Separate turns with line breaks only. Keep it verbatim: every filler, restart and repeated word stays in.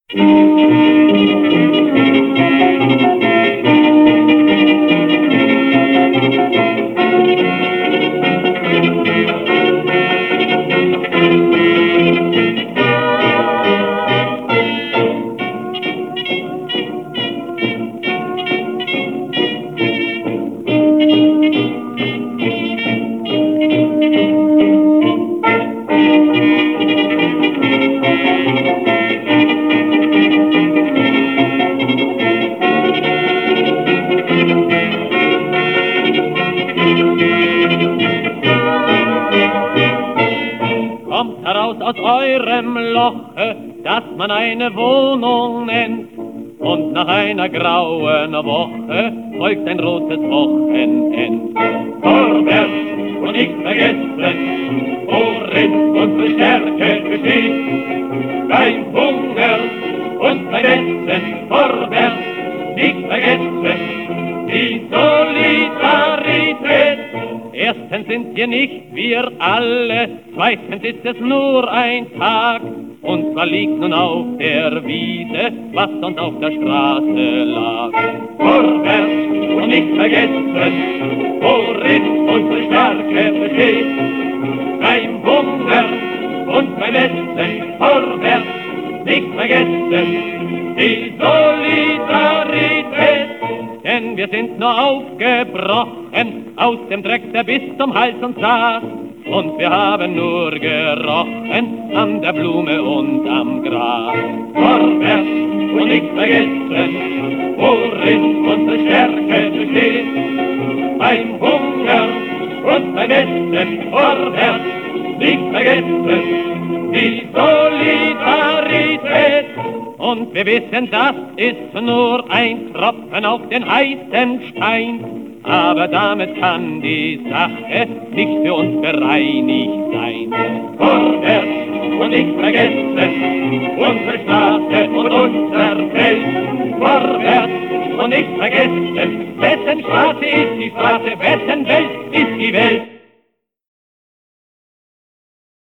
Kommt heraus aus eurem Loche, das man eine Wohnung nennt, und nach einer grauen Woche folgt ein rotes Wochenend. Vorwärts und nicht vergessen, worin unsere Stärke besteht. Beim Hunger und beim Essen, vorwärts nicht vergessen, die Solidarität. Erstens sind wir nicht wir alle, zweitens ist es nur ein Tag. Und zwar liegt nun auf der Wiese, was sonst auf der Straße lag. Vorwärts und nicht vergessen, worin unsere Stärke besteht. Beim Hunger und beim Essen, vorwärts nicht vergessen, die Solidarität. Denn wir sind nur aufgebrochen aus dem Dreck, der bis zum Hals uns saß. Und wir haben nur gerochen an der Blume und am Gras. Vorwärts und nicht vergessen, worin unsere Stärke besteht. Beim Hunger und beim Essen, vorwärts nicht vergessen, die Solidarität. Und wir wissen, das ist nur ein Tropfen auf den heißen Stein. Aber damit kann die Sache nicht für uns bereinigt sein. Vorwärts und nicht vergessen, unsere Straße und unser Feld. Vorwärts und nicht vergessen, wessen Straße ist die Straße, wessen Welt ist die Welt.